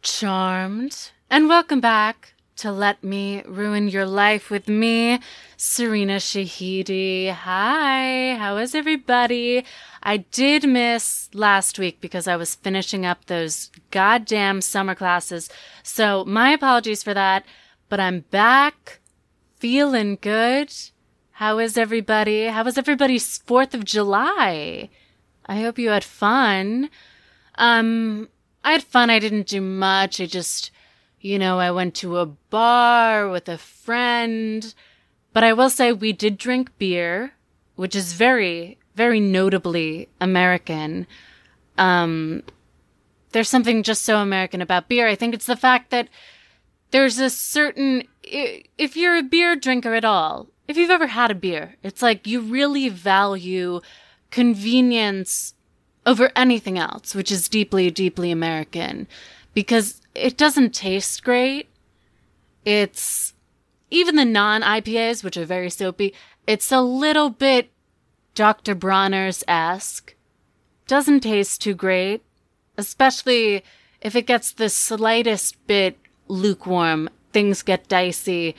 Charmed, and welcome back to Let Me Ruin Your Life with me, Serena Shahidi. Hi, how is everybody? I did miss last week because I was finishing up those goddamn summer classes, so my apologies for that, but I'm back, feeling good. How is everybody? How was everybody's 4th of July? I hope you had fun. I had fun. I didn't do much. I just, I went to a bar with a friend. But I will say we did drink beer, which is very, very notably American. There's something just so American about beer. I think it's the fact that there's a certain, if you're a beer drinker at all, if you've ever had a beer, it's like you really value convenience over anything else, which is deeply, deeply American, because it doesn't taste great. It's, even the non-IPAs, which are very soapy, it's a little bit Dr. Bronner's-esque. Doesn't taste too great, especially if it gets the slightest bit lukewarm. Things get dicey,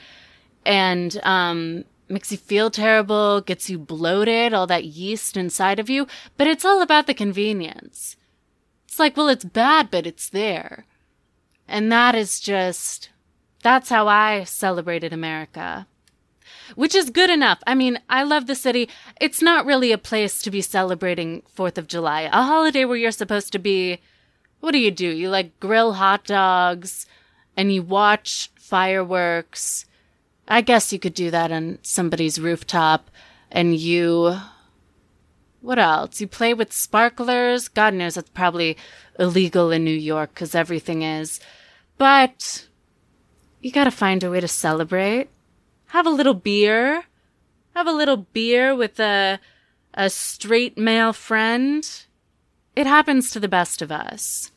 and makes you feel terrible, gets you bloated, all that yeast inside of you. But it's all about the convenience. It's like, well, it's bad, but it's there. And that is just, that's how I celebrated America. Which is good enough. I mean, I love the city. It's not really a place to be celebrating 4th of July. A holiday where you're supposed to be, what do? You like grill hot dogs and you watch fireworks. I guess you could do that on somebody's rooftop, and what else? You play with sparklers? God knows that's probably illegal in New York, because everything is. But you gotta find a way to celebrate. Have a little beer. Have a little beer with a straight male friend. It happens to the best of us.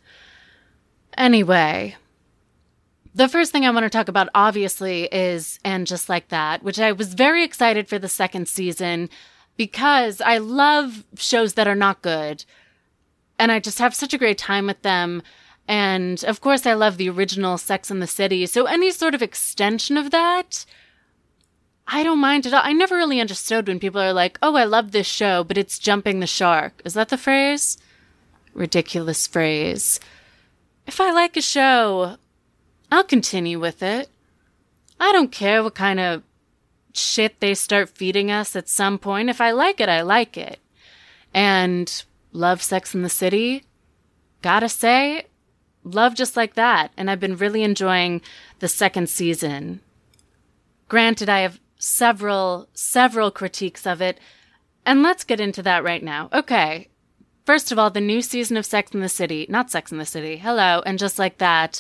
Anyway, the first thing I want to talk about, obviously, is And Just Like That, which I was very excited for the second season because I love shows that are not good. And I just have such a great time with them. And, of course, I love the original Sex and the City. So any sort of extension of that, I don't mind at all. I never really understood when people are like, oh, I love this show, but it's jumping the shark. Is that the phrase? Ridiculous phrase. If I like a show, I'll continue with it. I don't care what kind of shit they start feeding us at some point. If I like it, I like it. And love Sex and the City. Gotta say, love Just Like That. And I've been really enjoying the second season. Granted, I have several critiques of it. And let's get into that right now. Okay. First of all, the new season of Sex and the City. Not Sex and the City. Hello. And Just Like That.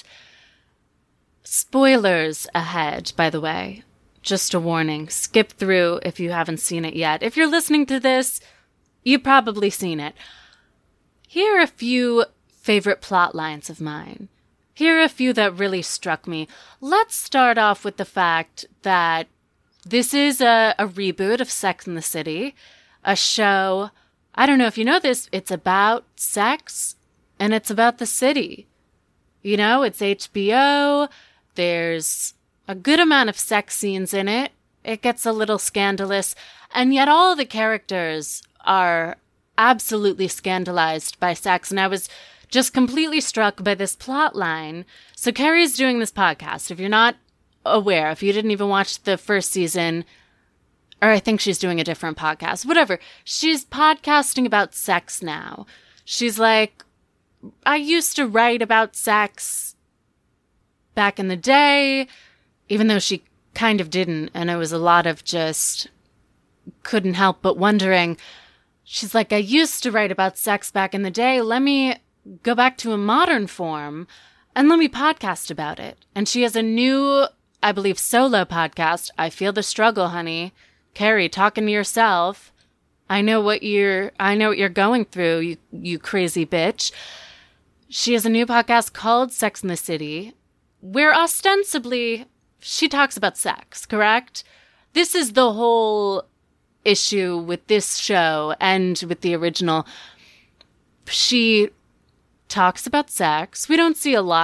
Spoilers ahead, by the way. Just a warning. Skip through if you haven't seen it yet. If you're listening to this, you've probably seen it. Here are a few favorite plot lines of mine. Here are a few that really struck me. Let's start off with the fact that this is a reboot of Sex and the City, a show, I don't know if you know this, it's about sex and it's about the city. It's HBO. There's a good amount of sex scenes in it. It gets a little scandalous. And yet all the characters are absolutely scandalized by sex. And I was just completely struck by this plot line. So Carrie's doing this podcast. If you're not aware, if you didn't even watch the first season, or I think she's doing a different podcast, whatever. She's podcasting about sex now. She's like, I used to write about sex back in the day, even though she kind of didn't, and it was a lot of just couldn't help but wondering. She's like, I used to write about sex back in the day. Let me go back to a modern form and let me podcast about it. And she has a new, I believe, solo podcast. I Feel the Struggle, honey. Carrie, talking to yourself. I know what you're going through, you crazy bitch. She has a new podcast called Sex and the City, where ostensibly she talks about sex, correct? This is the whole issue with this show and with the original. She talks about sex. We don't see a lot of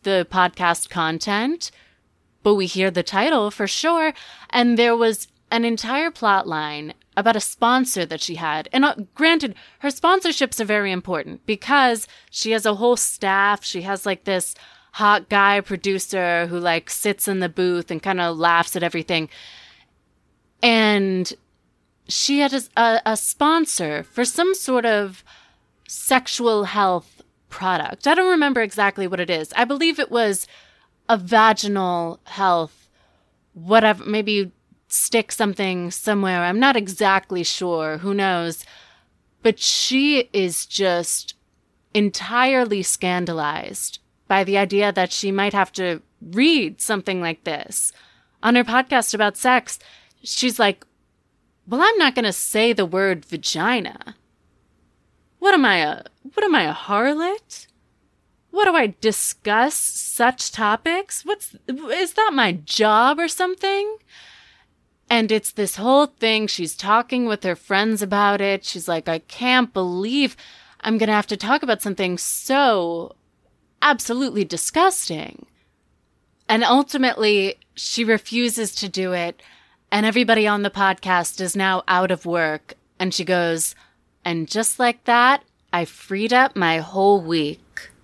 the podcast content, but we hear the title for sure. And there was an entire plot line about a sponsor that she had. And granted, her sponsorships are very important because she has a whole staff. She has like this hot guy producer who like sits in the booth and kind of laughs at everything. And she had a sponsor for some sort of sexual health product. I don't remember exactly what it is. I believe it was a vaginal health, whatever, maybe stick something somewhere. I'm not exactly sure. Who knows? But she is just entirely scandalized by the idea that she might have to read something like this. On her podcast about sex, she's like, well, I'm not going to say the word vagina. What am I, a harlot? What do I discuss such topics? Is that my job or something? And it's this whole thing. She's talking with her friends about it. She's like, I can't believe I'm going to have to talk about something so absolutely disgusting. And ultimately, she refuses to do it. And everybody on the podcast is now out of work. And she goes, and just like that, I freed up my whole week.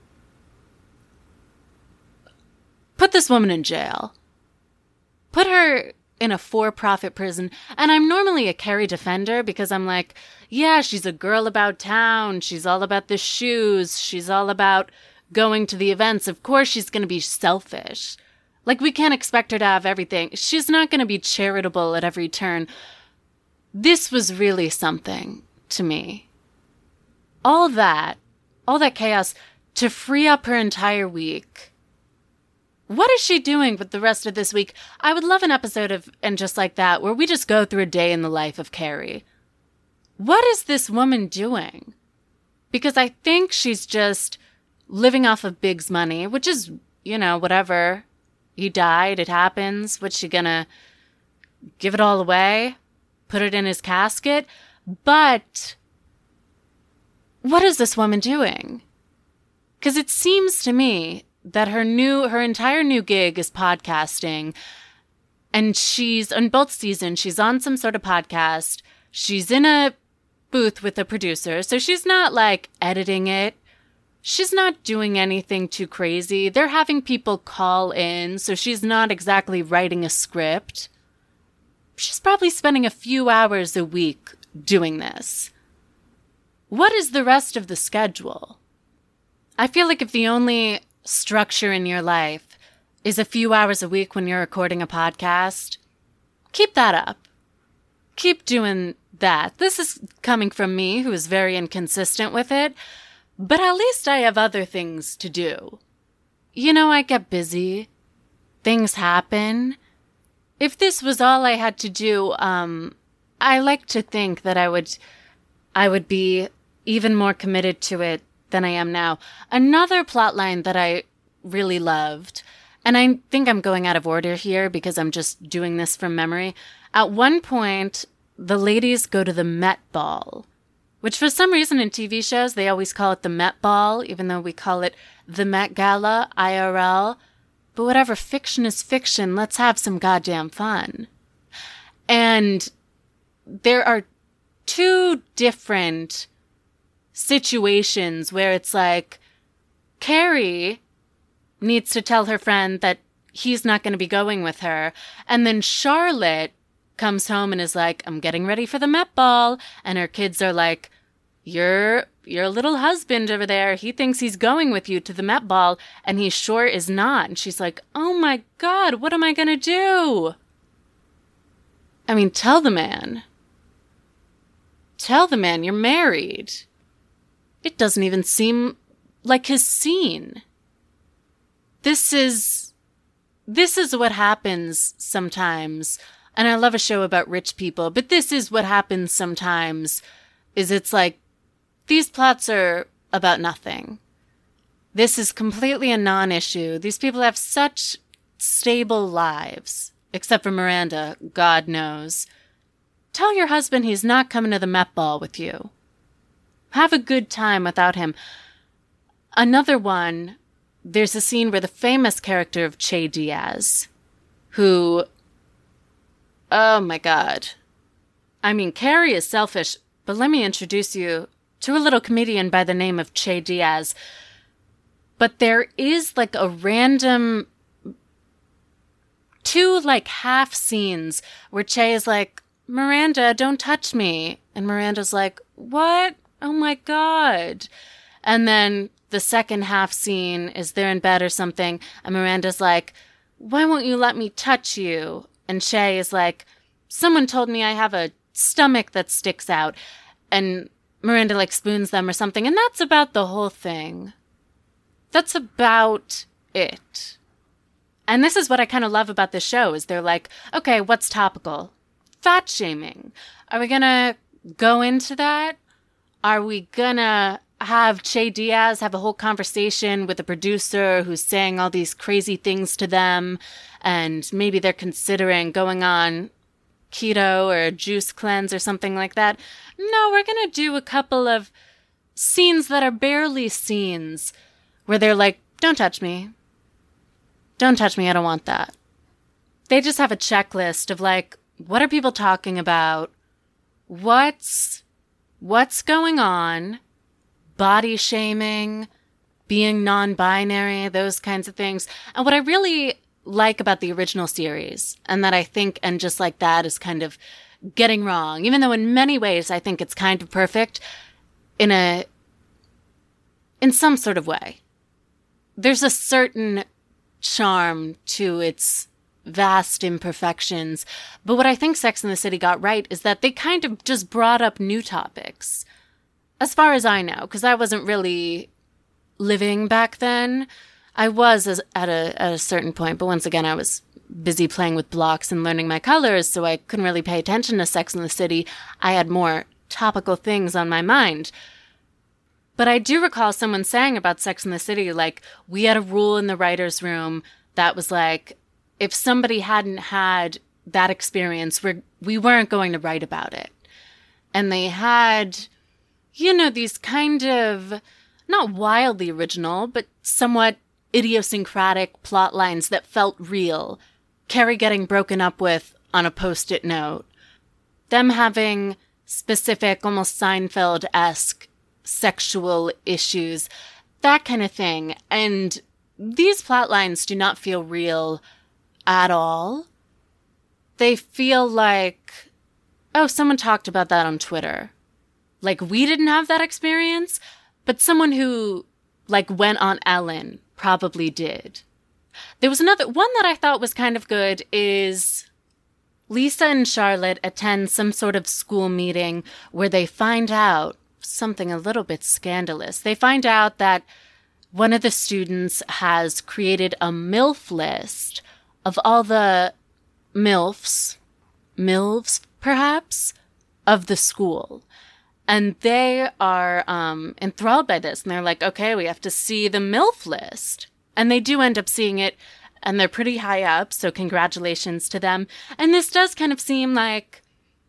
Put this woman in jail. Put her in a for-profit prison. And I'm normally a Carrie defender because I'm like, yeah, she's a girl about town. She's all about the shoes. She's all about going to the events. Of course she's going to be selfish. Like, we can't expect her to have everything. She's not going to be charitable at every turn. This was really something to me. All that chaos to free up her entire week. What is she doing with the rest of this week? I would love an episode of And Just Like That where we just go through a day in the life of Carrie. What is this woman doing? Because I think she's just living off of Big's money, which is, whatever. He died, it happens. What's she gonna give it all away? Put it in his casket? But what is this woman doing? Because it seems to me that her entire new gig is podcasting. And she's on both seasons. She's on some sort of podcast. She's in a booth with a producer. So she's not like editing it. She's not doing anything too crazy. They're having people call in. So she's not exactly writing a script. She's probably spending a few hours a week doing this. What is the rest of the schedule? I feel like if the only structure in your life is a few hours a week when you're recording a podcast, keep that up. Keep doing that. This is coming from me, who is very inconsistent with it, but at least I have other things to do. I get busy. Things happen. If this was all I had to do, I like to think that I would be even more committed to it than I am now. Another plotline that I really loved, and I think I'm going out of order here because I'm just doing this from memory. At one point, the ladies go to the Met Ball, which for some reason in TV shows, they always call it the Met Ball, even though we call it the Met Gala, IRL. But whatever, fiction is fiction. Let's have some goddamn fun. And there are two different situations where it's like Carrie needs to tell her friend that he's not going to be going with her. And then Charlotte comes home and is like, I'm getting ready for the Met Ball. And her kids are like, your little husband over there, he thinks he's going with you to the Met Ball and he sure is not. And she's like, oh my God, what am I going to do? I mean, tell the man you're married. It doesn't even seem like his scene. This is what happens sometimes. And I love a show about rich people, but this is what happens sometimes, is it's like, these plots are about nothing. This is completely a non-issue. These people have such stable lives, except for Miranda, God knows. Tell your husband he's not coming to the Met Ball with you. Have a good time without him. Another one there's a scene where the famous character of Che Diaz, who, oh my God. I mean, Carrie is selfish, but let me introduce you to a little comedian by the name of Che Diaz. But there is like a random 2 like half scenes where Che is like, Miranda, don't touch me. And Miranda's like, what? Oh my God. And then the second half scene is they're in bed or something. And Miranda's like, why won't you let me touch you? And Che is like, someone told me I have a stomach that sticks out. And Miranda like spoons them or something. And that's about the whole thing. That's about it. And this is what I kind of love about this show is they're like, okay, what's topical? Fat shaming. Are we going to go into that? Are we going to have Che Diaz have a whole conversation with a producer who's saying all these crazy things to them and maybe they're considering going on keto or a juice cleanse or something like that? No, we're going to do a couple of scenes that are barely scenes where they're like, don't touch me. Don't touch me. I don't want that. They just have a checklist of like, what are people talking about? What's going on? Body shaming, being non-binary, those kinds of things. And what I really like about the original series, and that I think, and just like that, is kind of getting wrong, even though in many ways I think it's kind of perfect in some sort of way. There's a certain charm to its vast imperfections. But what I think Sex and the City got right is that they kind of just brought up new topics. As far as I know, because I wasn't really living back then. I was at a certain point, but once again, I was busy playing with blocks and learning my colors, so I couldn't really pay attention to Sex and the City. I had more topical things on my mind. But I do recall someone saying about Sex and the City, like, we had a rule in the writer's room that was like, if somebody hadn't had that experience, we weren't going to write about it. And they had, these kind of, not wildly original, but somewhat idiosyncratic plot lines that felt real. Carrie getting broken up with on a Post-it note. Them having specific, almost Seinfeld-esque sexual issues. That kind of thing. And these plot lines do not feel real at all. They feel like, oh, someone talked about that on Twitter. Like, we didn't have that experience, but someone who, went on Ellen probably did. There was another one that I thought was kind of good is Lisa and Charlotte attend some sort of school meeting where they find out something a little bit scandalous. They find out that one of the students has created a MILF list of all the MILFs, perhaps, of the school. And they are enthralled by this. And they're like, okay, we have to see the MILF list. And they do end up seeing it. And they're pretty high up. So congratulations to them. And this does kind of seem like,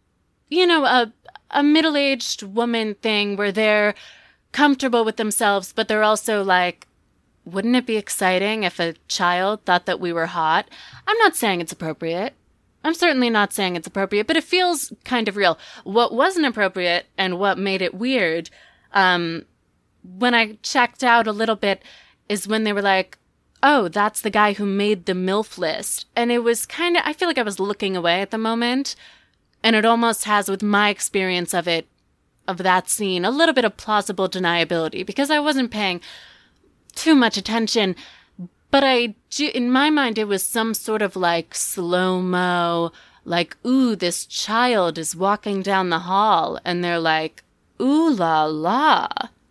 a middle-aged woman thing where they're comfortable with themselves. But they're also like, wouldn't it be exciting if a child thought that we were hot? I'm not saying it's appropriate. I'm certainly not saying it's appropriate, but it feels kind of real. What wasn't appropriate and what made it weird, when I checked out a little bit, is when they were like, oh, that's the guy who made the MILF list. And it was kind of, I feel like I was looking away at the moment. And it almost has, with my experience of it, of that scene, a little bit of plausible deniability because I wasn't paying too much attention. But in my mind, it was some sort of slow-mo, ooh, this child is walking down the hall. And they're like, ooh la la.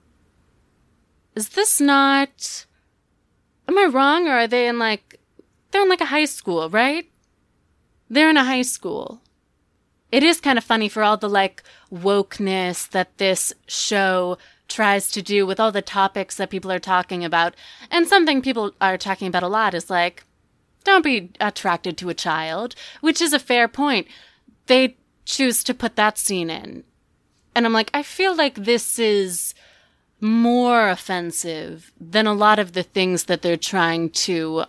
Is this not, am I wrong? Or are they they're in a high school, right? They're in a high school. It is kind of funny for all the wokeness that this show tries to do with all the topics that people are talking about. And something people are talking about a lot is don't be attracted to a child, which is a fair point. They choose to put that scene in. And I'm like, I feel like this is more offensive than a lot of the things that they're trying to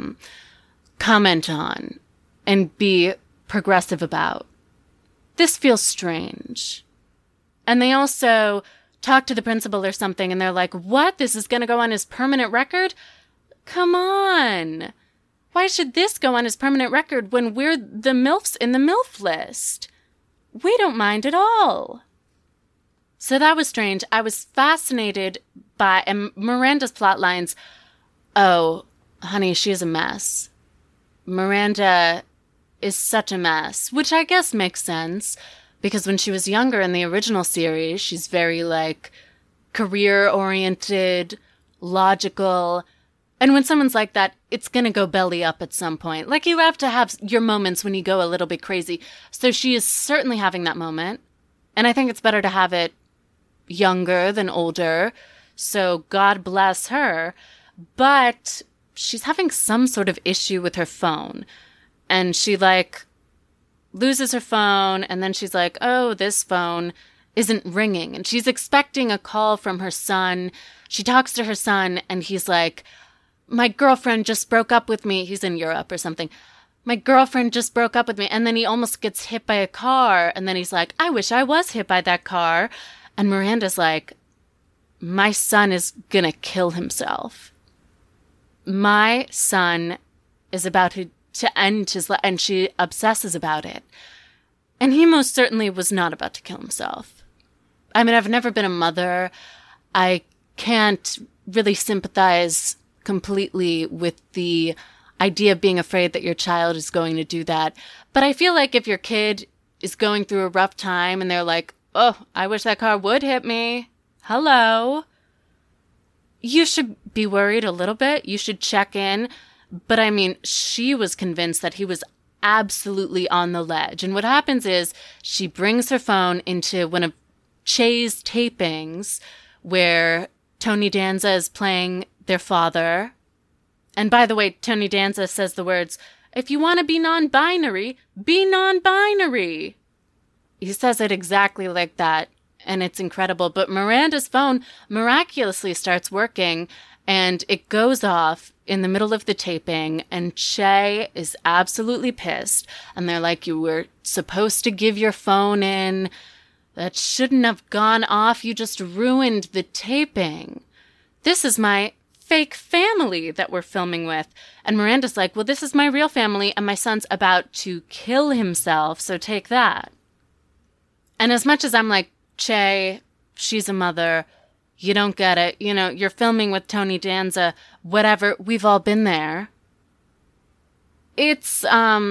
comment on and be progressive about. This feels strange. And they also talk to the principal or something, and they're like, what? This is going to go on his permanent record? Come on. Why should this go on his permanent record when we're the MILFs in the MILF list? We don't mind at all. So that was strange. I was fascinated by Miranda's plot lines. Oh, honey, she is a mess. Miranda is such a mess, which I guess makes sense because when she was younger in the original series, she's very career-oriented, logical. And when someone's like that, it's going to go belly up at some point. You have to have your moments when you go a little bit crazy. So she is certainly having that moment. And I think it's better to have it younger than older. So God bless her. But she's having some sort of issue with her phone. And she loses her phone. And then she's like, oh, this phone isn't ringing. And she's expecting a call from her son. She talks to her son and he's like, my girlfriend just broke up with me. He's in Europe or something. My girlfriend just broke up with me. And then he almost gets hit by a car. And then he's like, I wish I was hit by that car. And Miranda's like, my son is going to kill himself. My son is about to end his life. And she obsesses about it. And he most certainly was not about to kill himself. I mean, I've never been a mother. I can't really sympathize completely with the idea of being afraid that your child is going to do that. But I feel like if your kid is going through a rough time and they're like, oh, I wish that car would hit me. Hello. You should be worried a little bit. You should check in. But I mean, she was convinced that he was absolutely on the ledge. And what happens is she brings her phone into one of Che's tapings where Tony Danza is playing their father. And by the way, Tony Danza says the words, if you want to be non-binary, be non-binary. He says it exactly like that, and it's incredible. But Miranda's phone miraculously starts working, and it goes off in the middle of the taping, and Che is absolutely pissed. And they're like, you were supposed to give your phone in. That shouldn't have gone off. You just ruined the taping. This is my fake family that we're filming with. And Miranda's like, well, this is my real family, and my son's about to kill himself, so take that. And as much as I'm like, Che, she's a mother, you don't get it. You know, you're filming with Tony Danza, whatever, we've all been there. It's, he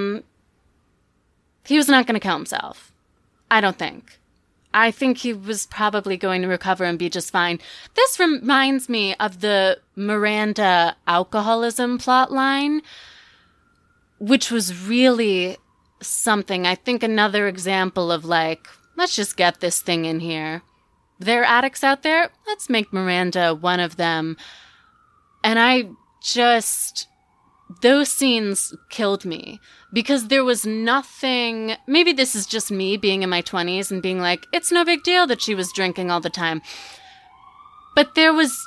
was not going to kill himself. I don't think. I think he was probably going to recover and be just fine. This reminds me of the Miranda alcoholism plotline, which was really something. I think another example of let's just get this thing in here. There are addicts out there. Let's make Miranda one of them. And those scenes killed me because there was nothing. Maybe this is just me being in my 20s and being like, it's no big deal that she was drinking all the time. But there was,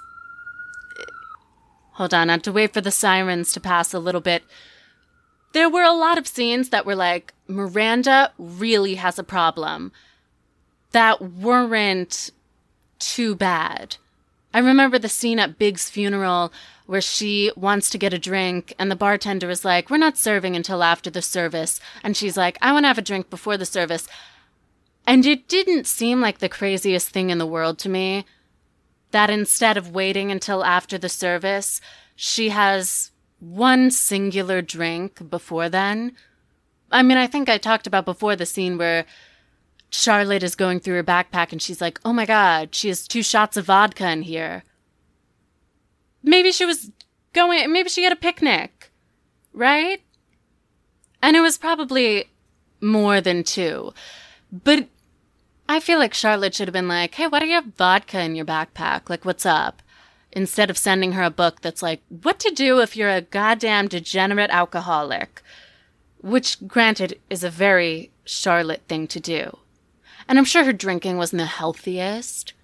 hold on, I have to wait for the sirens to pass a little bit. There were a lot of scenes that were like, Miranda really has a problem that weren't too bad. I remember the scene at Big's funeral where she wants to get a drink and the bartender is like, we're not serving until after the service. And she's like, I want to have a drink before the service. And it didn't seem like the craziest thing in the world to me that instead of waiting until after the service, she has one singular drink before then. I mean, I think I talked about before the scene where Charlotte is going through her backpack and she's like, oh my God, she has 2 shots of vodka in here. Maybe she had a picnic, right? And it was probably more than 2. But I feel like Charlotte should have been like, hey, why do you have vodka in your backpack? Like, what's up? Instead of sending her a book that's like, what to do if you're a goddamn degenerate alcoholic. Which, granted, is a very Charlotte thing to do. And I'm sure her drinking wasn't the healthiest.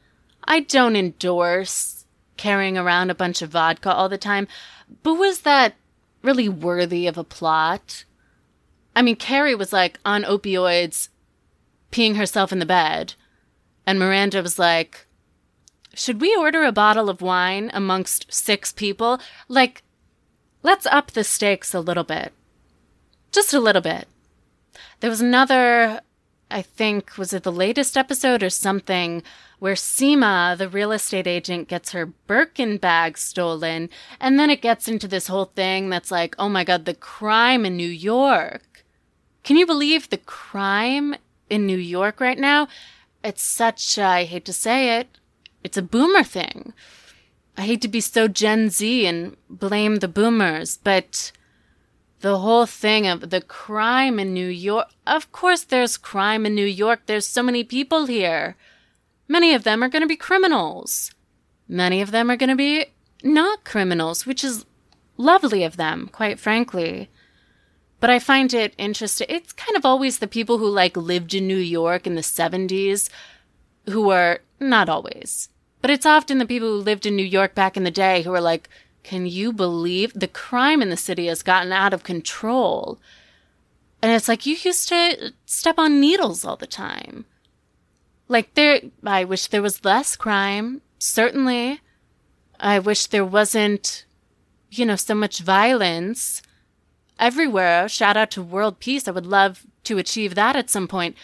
I don't endorse carrying around a bunch of vodka all the time, but was that really worthy of a plot? I mean, Carrie was like on opioids, peeing herself in the bed, and Miranda was like, should we order a bottle of wine amongst 6 people? Like, let's up the stakes a little bit. Just a little bit. There was another, I think, was it the latest episode or something, where Seema, the real estate agent, gets her Birkin bag stolen, and then it gets into this whole thing that's like, oh my God, the crime in New York. Can you believe the crime in New York right now? It's such, I hate to say it, it's a boomer thing. I hate to be so Gen Z and blame the boomers, but the whole thing of the crime in New York, of course there's crime in New York. There's so many people here. Many of them are going to be criminals. Many of them are going to be not criminals, which is lovely of them, quite frankly. But I find it interesting. It's kind of always the people who like lived in New York in the 70s who are, not always, but it's often the people who lived in New York back in the day who are like, can you believe the crime in the city has gotten out of control? And it's like, you used to step on needles all the time. Like, I wish there was less crime, certainly. I wish there wasn't, so much violence everywhere. Shout out to world peace. I would love to achieve that at some point.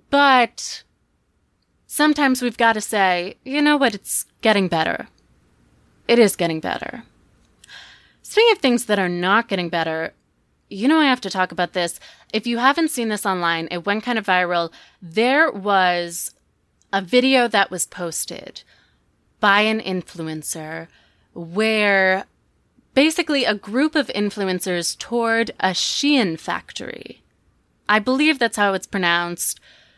But sometimes we've got to say, you know what, it's getting better. It is getting better. Speaking of things that are not getting better, I have to talk about this. If you haven't seen this online, it went kind of viral. There was a video that was posted by an influencer where basically a group of influencers toured a Shein factory. I believe that's how it's pronounced.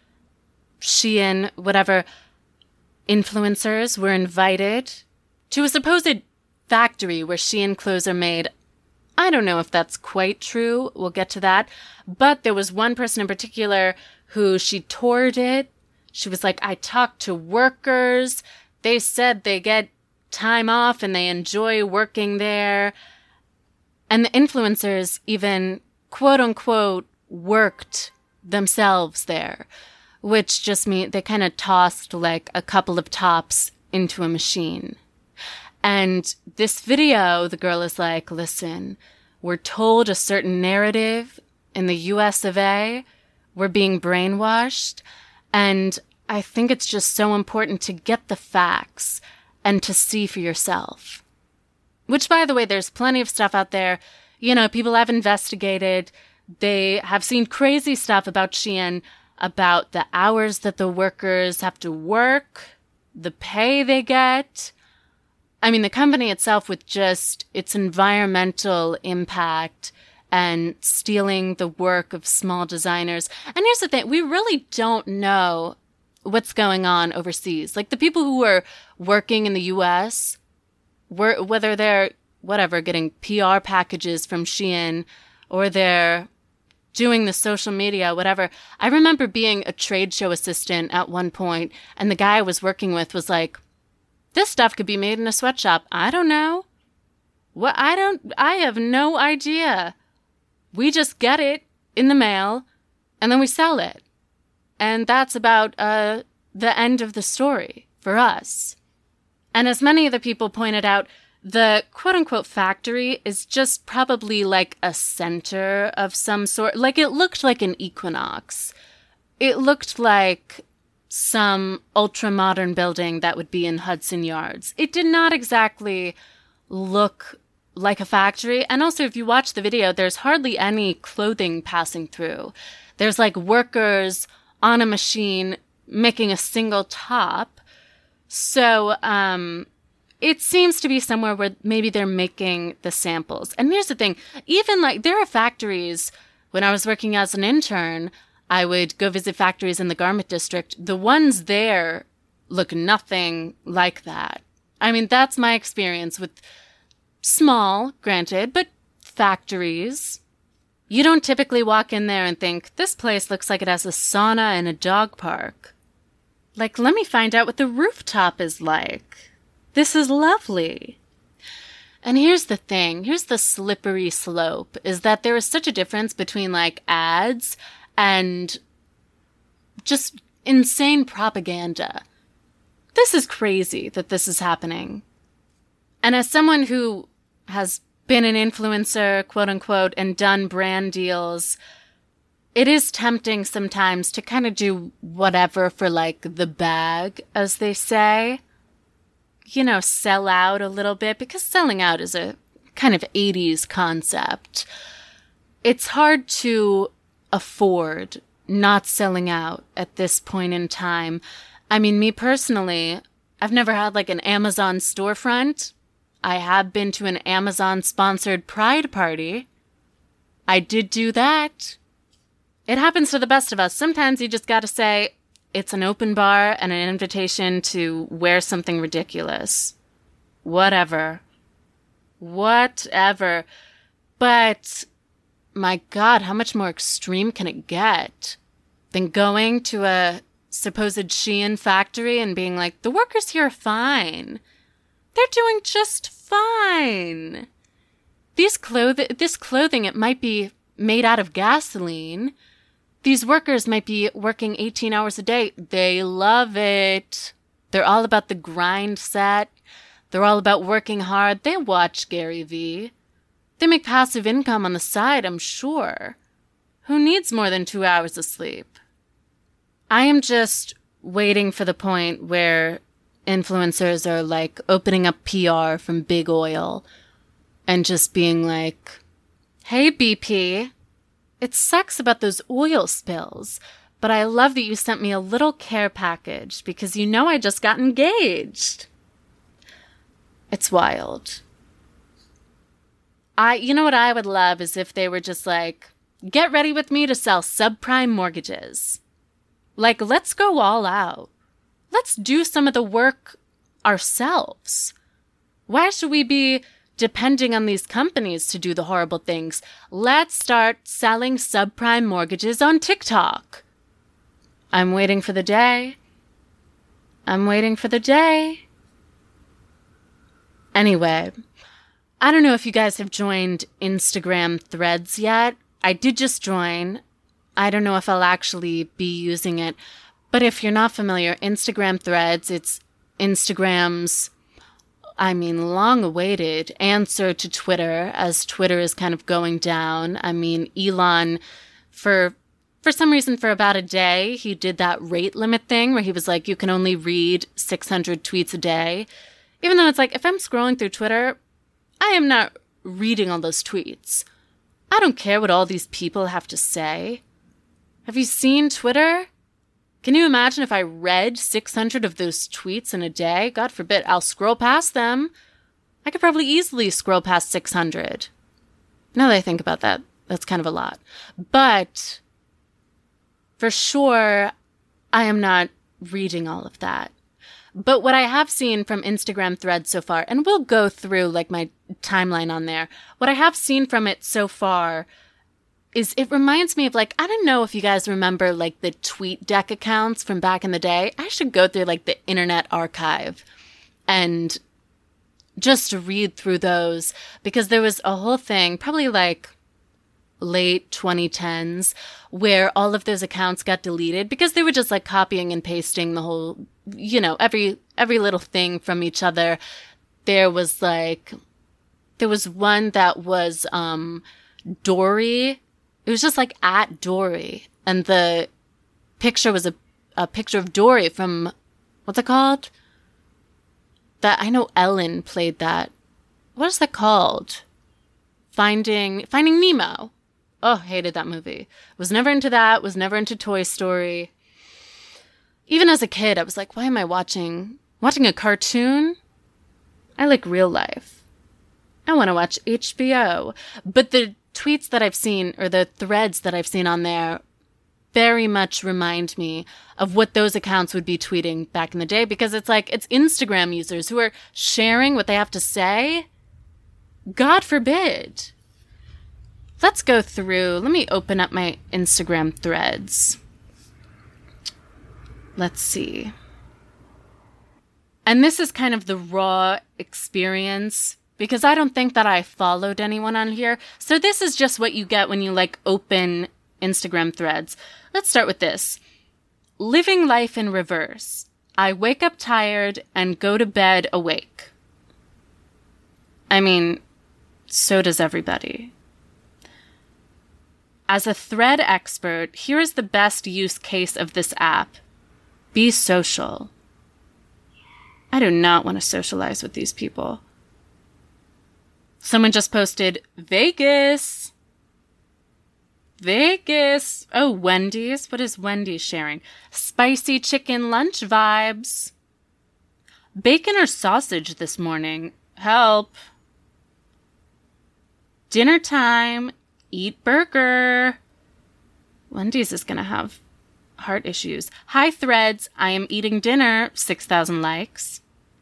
Shein, whatever. Influencers were invited to a supposed factory where Shein clothes are made. I don't know if that's quite true. We'll get to that. But there was one person in particular who she toured it. She was like, I talked to workers. They said they get time off and they enjoy working there. And the influencers even, quote unquote, worked themselves there, which just means they kind of tossed like a couple of tops into a machine. And this video, the girl is like, listen, we're told a certain narrative in the US of A. We're being brainwashed. And I think it's just so important to get the facts and to see for yourself. Which, by the way, there's plenty of stuff out there. People have investigated. They have seen crazy stuff about Shein, about the hours that the workers have to work, the pay they get. I mean, the company itself with just its environmental impact and stealing the work of small designers. And here's the thing. We really don't know what's going on overseas. Like the people who are working in the U.S., whether they're, getting PR packages from Shein or they're doing the social media, whatever. I remember being a trade show assistant at one point, and the guy I was working with was like, this stuff could be made in a sweatshop. I don't know. I have no idea. We just get it in the mail and then we sell it. And that's about the end of the story for us. And as many of the people pointed out, the quote-unquote factory is just probably like a center of some sort. Like it looked like an Equinox. It looked like some ultra-modern building that would be in Hudson Yards. It did not exactly look like a factory. And also, if you watch the video, there's hardly any clothing passing through. There's like workers on a machine making a single top. So it seems to be somewhere where maybe they're making the samples. And here's the thing. Even like there are factories, when I was working as an intern, I would go visit factories in the garment district. The ones there look nothing like that. I mean, that's my experience with small, granted, but factories. You don't typically walk in there and think, this place looks like it has a sauna and a dog park. Like, let me find out what the rooftop is like. This is lovely. And here's the thing. Here's the slippery slope, is that there is such a difference between, like, ads and just insane propaganda. This is crazy that this is happening. And as someone who has been an influencer, quote unquote, and done brand deals, it is tempting sometimes to kind of do whatever for, like, the bag, as they say. You know, sell out a little bit, because selling out is a kind of 80s concept. It's hard to afford not selling out at this point in time. I mean, me personally, I've never had, like, an Amazon storefront. I have been to an Amazon-sponsored Pride party. I did do that. It happens to the best of us. Sometimes you just gotta say, it's an open bar and an invitation to wear something ridiculous. Whatever. But, my God, how much more extreme can it get than going to a supposed Shein factory and being like, the workers here are fine. They're doing just fine. This clothing, it might be made out of gasoline. These workers might be working 18 hours a day. They love it. They're all about the grind set. They're all about working hard. They watch Gary Vee. They make passive income on the side, I'm sure. Who needs more than 2 hours of sleep? I am just waiting for the point where influencers are, like, opening up PR from big oil and just being like, hey, BP, it sucks about those oil spills, but I love that you sent me a little care package because you know I just got engaged. It's wild. You know what I would love is if they were just like, get ready with me to sell subprime mortgages. Like, let's go all out. Let's do some of the work ourselves. Why should we be depending on these companies to do the horrible things? Let's start selling subprime mortgages on TikTok. I'm waiting for the day. Anyway, I don't know if you guys have joined Instagram Threads yet. I did just join. I don't know if I'll actually be using it. But if you're not familiar, Instagram Threads, it's Instagram's, long-awaited answer to Twitter, as Twitter is kind of going down. I mean, Elon, for some reason, for about a day, he did that rate limit thing where he was like, you can only read 600 tweets a day. Even though it's like, if I'm scrolling through Twitter, I am not reading all those tweets. I don't care what all these people have to say. Have you seen Twitter? Can you imagine if I read 600 of those tweets in a day? God forbid, I'll scroll past them. I could probably easily scroll past 600. Now that I think about that, that's kind of a lot. But for sure, I am not reading all of that. But what I have seen from Instagram Threads so far, and we'll go through like my timeline on there, what I have seen from it so far is it reminds me of, like, I don't know if you guys remember, like, the TweetDeck accounts from back in the day. I should go through, like, the Internet Archive and just read through those, because there was a whole thing, probably, like, late 2010s, where all of those accounts got deleted because they were just, like, copying and pasting the whole, you know, every little thing from each other. There was one that was Dory. It was just like at Dory. And the picture was a picture of Dory from, what's it called? I know Ellen played that. What is that called? Finding Nemo. Oh, hated that movie. Was never into that. Was never into Toy Story. Even as a kid, I was like, why am I watching a cartoon? I like real life. I want to watch HBO. But the tweets that I've seen, or the threads that I've seen on there, very much remind me of what those accounts would be tweeting back in the day, because it's like, it's Instagram users who are sharing what they have to say. God forbid. Let's go through. Let me open up my Instagram Threads. Let's see. And this is kind of the raw experience because I don't think that I followed anyone on here. So this is just what you get when you like open Instagram threads. Let's start with this. Living life in reverse. I wake up tired and go to bed awake. I mean, so does everybody. As a thread expert, here is the best use case of this app. Be social. I do not want to socialize with these people. Someone just posted, Vegas. Vegas. Oh, Wendy's. What is Wendy's sharing? Spicy chicken lunch vibes. Bacon or sausage this morning? Help. Dinner time. Eat burger. Wendy's is going to have heart issues. Hi, threads. I am eating dinner. 6,000 likes.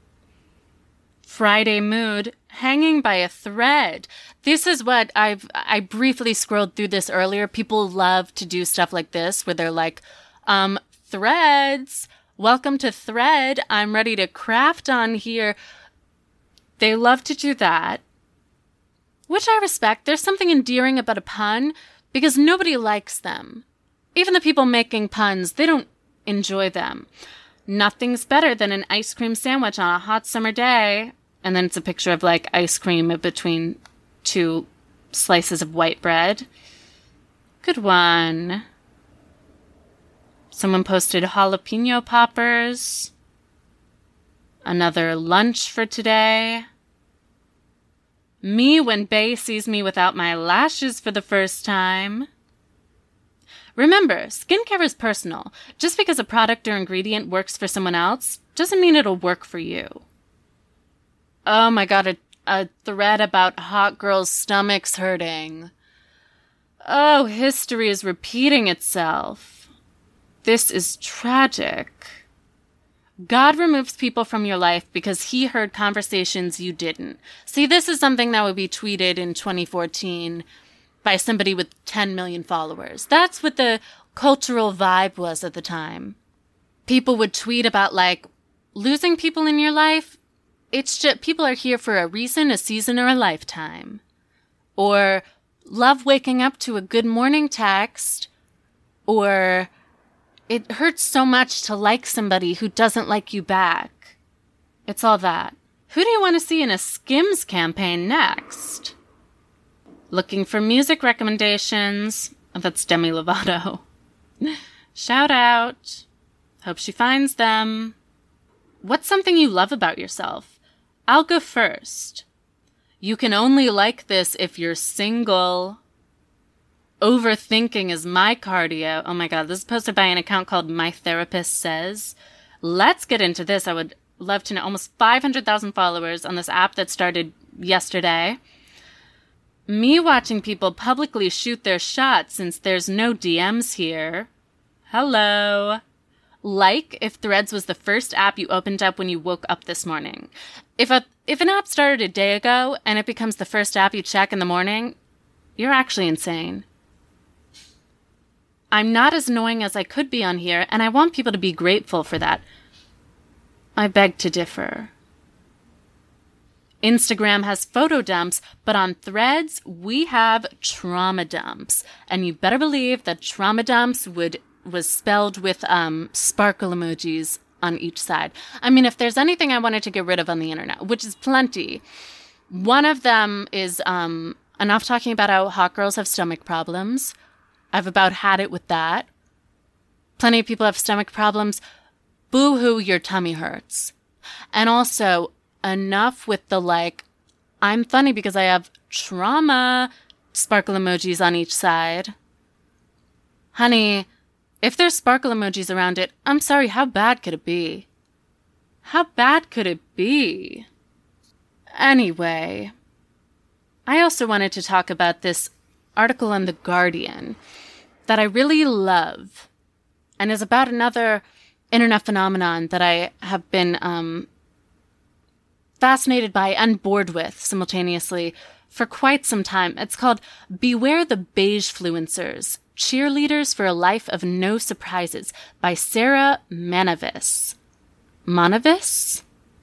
Friday mood. Hanging by a thread. This is what I briefly scrolled through this earlier. People love to do stuff like this where they're like, threads. Welcome to Thread. I'm ready to craft on here. They love to do that. Which I respect. There's something endearing about a pun because nobody likes them. Even the people making puns, they don't enjoy them. Nothing's better than an ice cream sandwich on a hot summer day. And then it's a picture of like ice cream between two slices of white bread. Good one. Someone posted jalapeno poppers. Another lunch for today. Me when Bae sees me without my lashes for the first time. Remember, skincare is personal. Just because a product or ingredient works for someone else doesn't mean it'll work for you. Oh my god, a thread about hot girls' stomachs hurting. Oh, history is repeating itself. This is tragic. God removes people from your life because he heard conversations you didn't. See, this is something that would be tweeted in 2014 by somebody with 10 million followers. That's what the cultural vibe was at the time. People would tweet about, like, losing people in your life. It's just, people are here for a reason, a season, or a lifetime. Or love waking up to a good morning text. Or it hurts so much to like somebody who doesn't like you back. It's all that. Who do you want to see in a Skims campaign next? Looking for music recommendations. Oh, that's Demi Lovato. Shout out. Hope she finds them. What's something you love about yourself? I'll go first. You can only like this if you're single. Overthinking is my cardio. Oh my god, this is posted by an account called My Therapist Says. Let's get into this. I would love to know. Almost 500,000 followers on this app that started yesterday. Me watching people publicly shoot their shot since there's no DMs here. Hello. Like if Threads was the first app you opened up when you woke up this morning. If an app started a day ago and it becomes the first app you check in the morning, you're actually insane. I'm not as annoying as I could be on here, and I want people to be grateful for that. I beg to differ. Instagram has photo dumps, but on Threads, we have trauma dumps. And you better believe that trauma dumps was spelled with sparkle emojis on each side. I mean, if there's anything I wanted to get rid of on the internet, which is plenty, one of them is enough talking about how hot girls have stomach problems. I've about had it with that. Plenty of people have stomach problems. Boo-hoo, your tummy hurts. And also, enough with the like, I'm funny because I have trauma sparkle emojis on each side. Honey, if there's sparkle emojis around it, I'm sorry, how bad could it be? How bad could it be? Anyway, I also wanted to talk about this article on The Guardian that I really love and is about another internet phenomenon that I have been fascinated by and bored with simultaneously for quite some time. It's called Beware the Beigefluencers, Cheerleaders for a Life of No Surprises by Sarah Manavis. Manavis?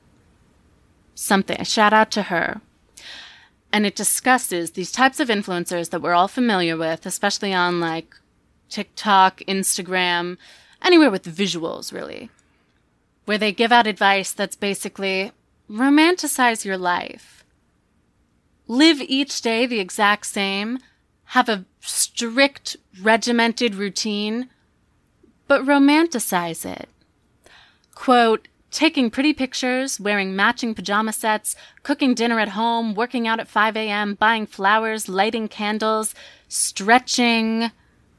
something, a shout out to her. And it discusses these types of influencers that we're all familiar with, especially on like TikTok, Instagram, anywhere with visuals, really, where they give out advice that's basically romanticize your life. Live each day the exact same. Have a strict, regimented routine, but romanticize it. Quote, taking pretty pictures, wearing matching pajama sets, cooking dinner at home, working out at 5 a.m., buying flowers, lighting candles, stretching.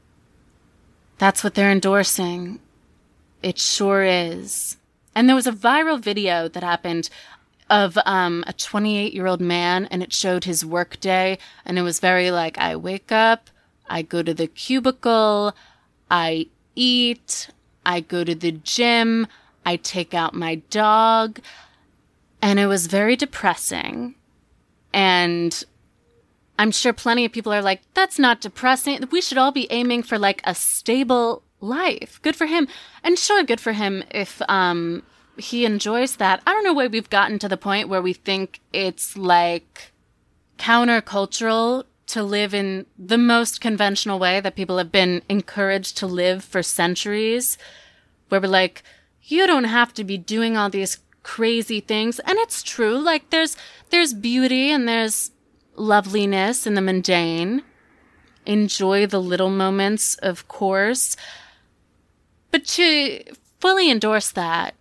That's what they're endorsing. It sure is. And there was a viral video that happened of a 28-year-old man, and it showed his work day, and it was very like, I wake up, I go to the cubicle, I eat, I go to the gym, I take out my dog, and it was very depressing. And I'm sure plenty of people are like, that's not depressing. We should all be aiming for like a stable life. Good for him. And sure, good for him if he enjoys that. I don't know why we've gotten to the point where we think it's like countercultural to live in the most conventional way that people have been encouraged to live for centuries, where we're like, you don't have to be doing all these crazy things. And it's true. Like there's beauty and there's loveliness in the mundane. Enjoy the little moments, of course. But to fully endorse that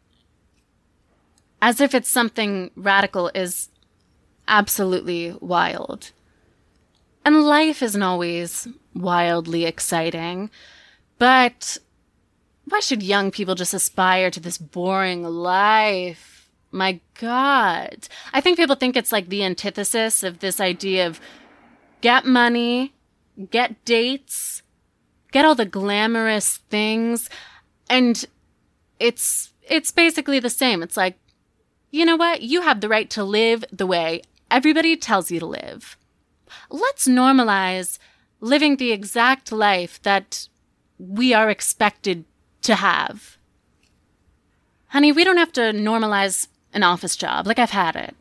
as if it's something radical is absolutely wild. And life isn't always wildly exciting, but why should young people just aspire to this boring life? My God. I think people think it's like the antithesis of this idea of get money, get dates, get all the glamorous things, and it's basically the same. It's like, you know what? You have the right to live the way everybody tells you to live. Let's normalize living the exact life that we are expected to have. Honey, we don't have to normalize an office job. Like, I've had it.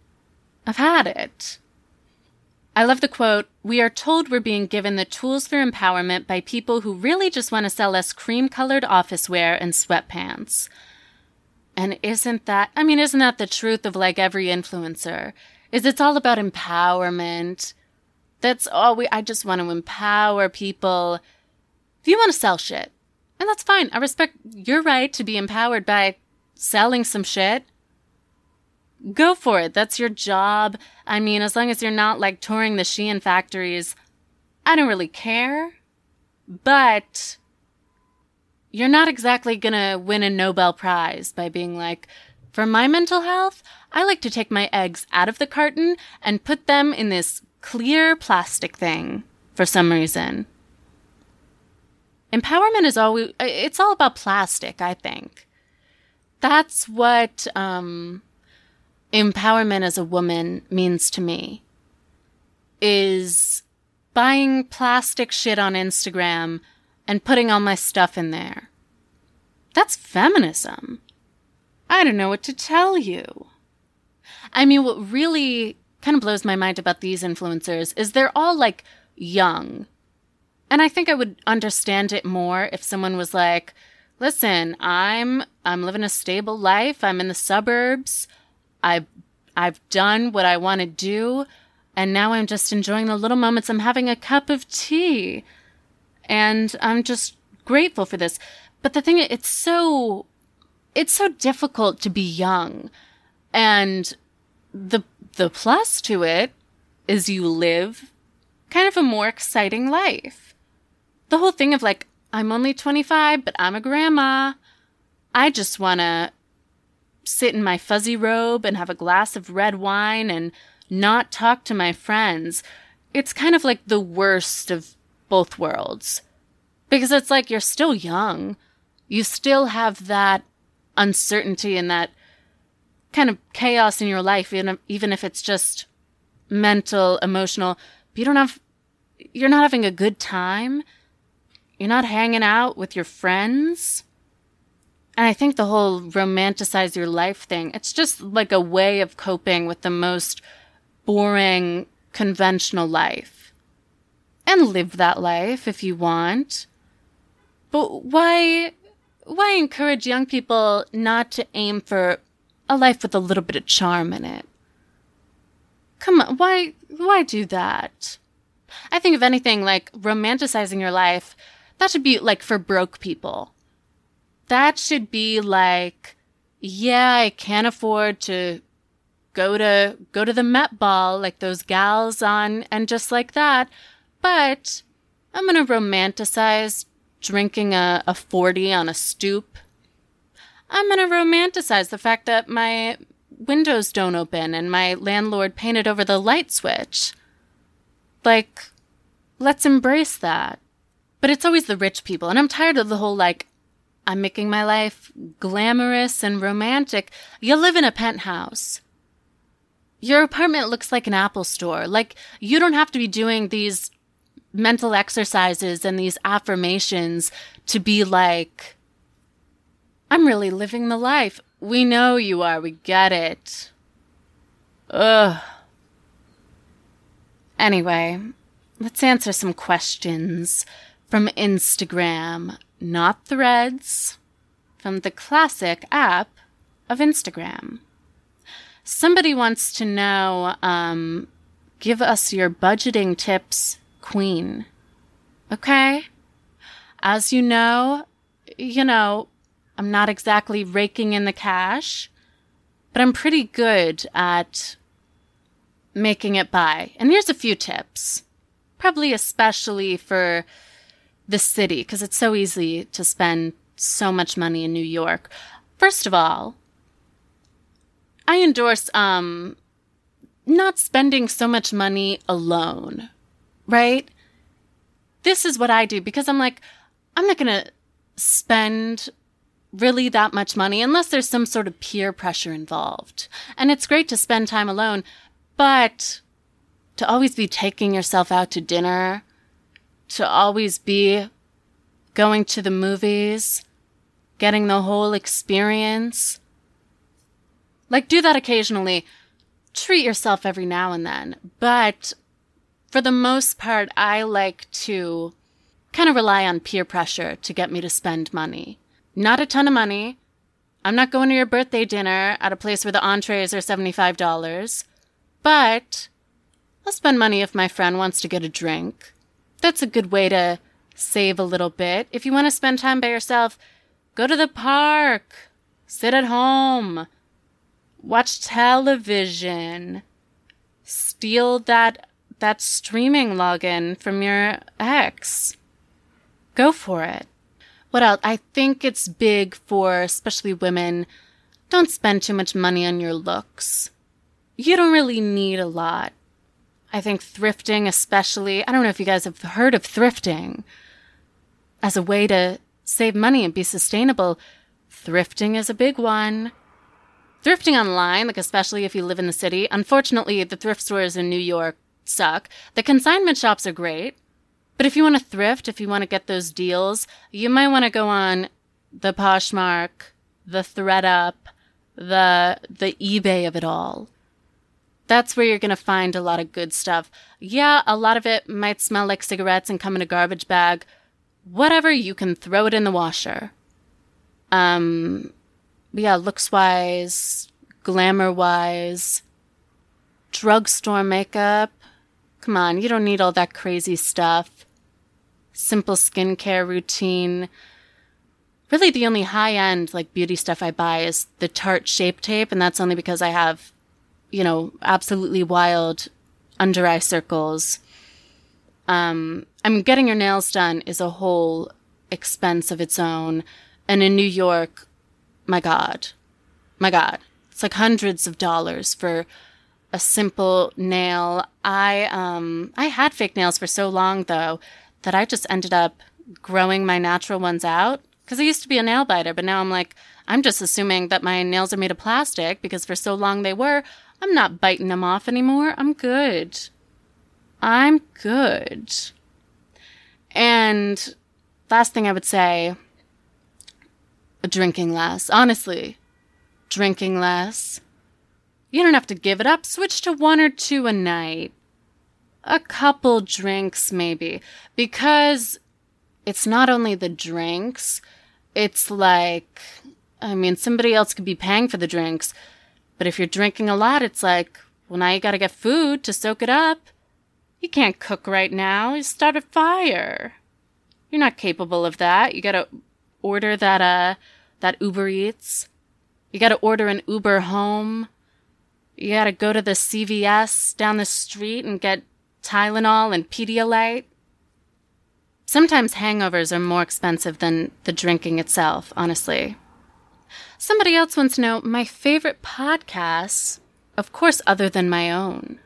I love the quote, we are told we're being given the tools for empowerment by people who really just want to sell us cream-colored office wear and sweatpants. And isn't that the truth of like every influencer? It's all about empowerment. That's all I just want to empower people. If you want to sell shit, and that's fine. I respect your right to be empowered by selling some shit. Go for it. That's your job. I mean, as long as you're not like touring the Shein factories, I don't really care. But you're not exactly gonna win a Nobel Prize by being like, for my mental health, I like to take my eggs out of the carton and put them in this clear plastic thing for some reason. Empowerment is it's all about plastic, I think. That's what empowerment as a woman means to me, is buying plastic shit on Instagram and putting all my stuff in there. That's feminism. I don't know what to tell you. I mean, what really kind of blows my mind about these influencers is they're all like young. And I think I would understand it more if someone was like, listen, I'm living a stable life. I'm in the suburbs. I've done what I want to do. And now I'm just enjoying the little moments. I'm having a cup of tea. And I'm just grateful for this. But the thing is, it's so difficult to be young. And the plus to it is you live kind of a more exciting life. The whole thing of like, I'm only 25, but I'm a grandma. I just want to sit in my fuzzy robe and have a glass of red wine and not talk to my friends. It's kind of like the worst of both worlds. Because it's like you're still young. You still have that uncertainty and that kind of chaos in your life, even if it's just mental, emotional. But you're not having a good time. You're not hanging out with your friends. And I think the whole romanticize your life thing, it's just like a way of coping with the most boring, conventional life. And live that life if you want. But why encourage young people not to aim for a life with a little bit of charm in it? Come on, why do that? I think if anything, like romanticizing your life, that should be like for broke people. That should be like, yeah, I can't afford to go to the Met Ball like those gals on And Just Like That, but I'm going to romanticize drinking a 40 on a stoop. I'm going to romanticize the fact that my windows don't open and my landlord painted over the light switch. Like, let's embrace that. But it's always the rich people, and I'm tired of the whole, like, I'm making my life glamorous and romantic. You live in a penthouse. Your apartment looks like an Apple store. Like, you don't have to be doing these mental exercises and these affirmations to be like, I'm really living the life. We know you are. We get it. Ugh. Anyway, let's answer some questions from Instagram, not Threads, from the classic app of Instagram. Somebody wants to know, give us your budgeting tips, Queen. Okay? As you know, I'm not exactly raking in the cash, but I'm pretty good at making it by. And here's a few tips, probably especially for the city, because it's so easy to spend so much money in New York. First of all, I endorse not spending so much money alone, right? This is what I do, because I'm like, I'm not going to spend really that much money unless there's some sort of peer pressure involved. And it's great to spend time alone, but to always be taking yourself out to dinner, to always be going to the movies, getting the whole experience. Like, do that occasionally. Treat yourself every now and then. But for the most part, I like to kind of rely on peer pressure to get me to spend money. Not a ton of money. I'm not going to your birthday dinner at a place where the entrees are $75. But I'll spend money if my friend wants to get a drink. That's a good way to save a little bit. If you want to spend time by yourself, go to the park, sit at home, watch television, steal that streaming login from your ex. Go for it. What else? I think it's big for especially women. Don't spend too much money on your looks. You don't really need a lot. I think thrifting especially, I don't know if you guys have heard of thrifting as a way to save money and be sustainable. Thrifting is a big one. Thrifting online, like especially if you live in the city. Unfortunately, the thrift stores in New York suck. The consignment shops are great. But if you want to thrift, if you want to get those deals, you might want to go on the Poshmark, the ThredUp, the eBay of it all. That's where you're going to find a lot of good stuff. Yeah, a lot of it might smell like cigarettes and come in a garbage bag. Whatever, you can throw it in the washer. Yeah, looks-wise, glamour-wise, drugstore makeup. Come on, you don't need all that crazy stuff. Simple skincare routine. Really, the only high-end, like, beauty stuff I buy is the Tarte Shape Tape, and that's only because I have, absolutely wild under-eye circles. Getting your nails done is a whole expense of its own. And in New York, my God, it's like hundreds of dollars for a simple nail. I had fake nails for so long, though, that I just ended up growing my natural ones out. Because I used to be a nail biter, but now I'm like, I'm just assuming that my nails are made of plastic because for so long they were. I'm not biting them off anymore. I'm good. And last thing I would say, drinking less. Honestly, drinking less. You don't have to give it up. Switch to 1 or 2 a night. A couple drinks, maybe. Because it's not only the drinks. It's like, somebody else could be paying for the drinks. But if you're drinking a lot, it's like, well, now you gotta get food to soak it up. You can't cook right now. You start a fire. You're not capable of that. You gotta order that Uber Eats. You gotta order an Uber home. You gotta go to the CVS down the street and get Tylenol and Pedialyte. Sometimes hangovers are more expensive than the drinking itself, honestly. Somebody else wants to know my favorite podcasts, of course, other than my own.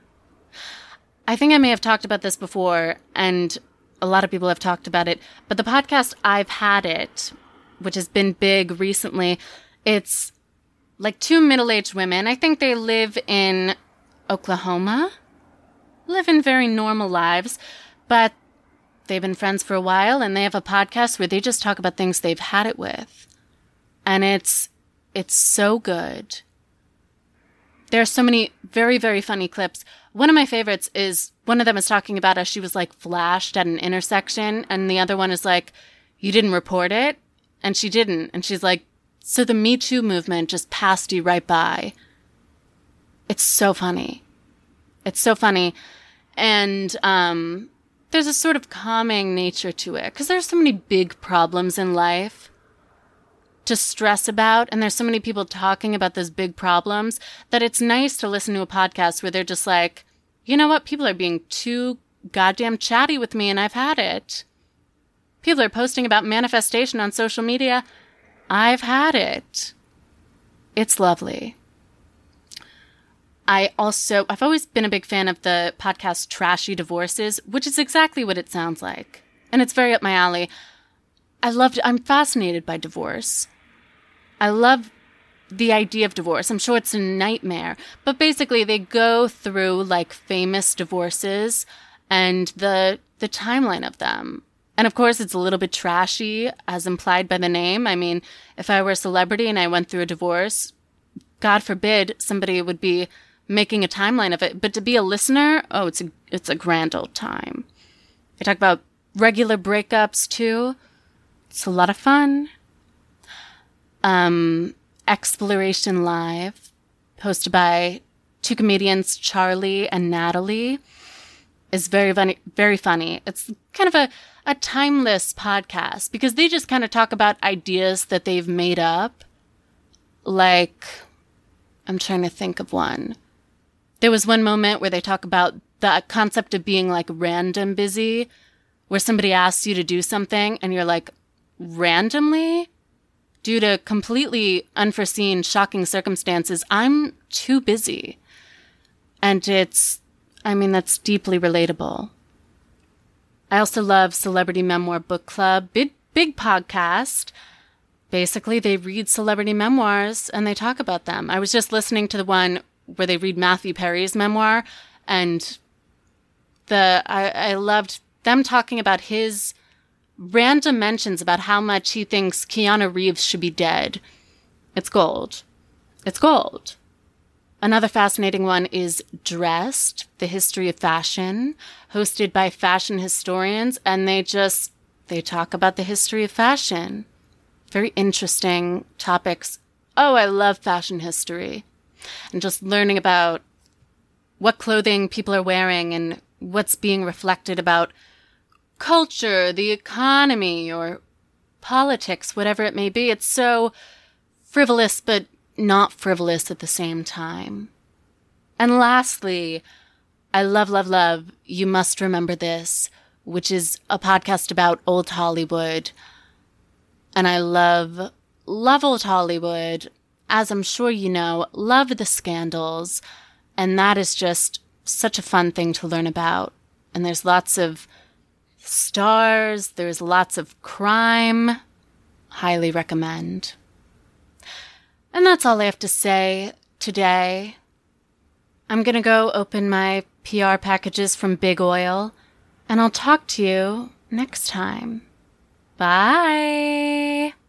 I think I may have talked about this before, and a lot of people have talked about it, but the podcast I've Had It, which has been big recently, it's like 2 middle-aged women. I think they live in Oklahoma, live in very normal lives, but they've been friends for a while, and they have a podcast where they just talk about things they've had it with. And it's so good. There are so many very, very funny clips. One of my favorites is one of them is talking about how she was like flashed at an intersection, and the other one is like, you didn't report it? And she didn't. And she's like, so the Me Too movement just passed you right by. It's so funny. It's so funny. And there's a sort of calming nature to it, because there's so many big problems in life to stress about, and there's so many people talking about those big problems that it's nice to listen to a podcast where they're just like, you know what, people are being too goddamn chatty with me and I've had it. People are posting about manifestation on social media. I've had it. It's lovely. I've always been a big fan of the podcast Trashy Divorces, which is exactly what it sounds like. And it's very up my alley. I'm fascinated by divorce. I love the idea of divorce. I'm sure it's a nightmare. But basically, they go through like famous divorces and the timeline of them. And of course, it's a little bit trashy, as implied by the name. I mean, if I were a celebrity and I went through a divorce, God forbid somebody would be making a timeline of it. But to be a listener, it's a grand old time. They talk about regular breakups, too. It's a lot of fun. Exploration Live, hosted by 2 comedians, Charlie and Natalie, is very funny. Very funny. It's kind of a timeless podcast because they just kind of talk about ideas that they've made up. Like, I'm trying to think of one. There was one moment where they talk about the concept of being like random busy, where somebody asks you to do something and you're like, randomly? Due to completely unforeseen, shocking circumstances, I'm too busy. And that's deeply relatable. I also love Celebrity Memoir Book Club, big podcast. Basically, they read celebrity memoirs and they talk about them. I was just listening to the one where they read Matthew Perry's memoir, and I loved them talking about his random mentions about how much he thinks Keanu Reeves should be dead. It's gold. It's gold. Another fascinating one is Dressed, The History of Fashion, hosted by fashion historians, and they talk about the history of fashion. Very interesting topics. Oh, I love fashion history. And just learning about what clothing people are wearing and what's being reflected about culture, the economy, or politics, whatever it may be. It's so frivolous, but not frivolous at the same time. And lastly, I love You Must Remember This, which is a podcast about old Hollywood. And I love old Hollywood. As I'm sure you know, love the scandals. And that is just such a fun thing to learn about. And there's lots of stars, there's lots of crime. Highly recommend. And that's all I have to say today. I'm going to go open my PR packages from Big Oil, and I'll talk to you next time. Bye.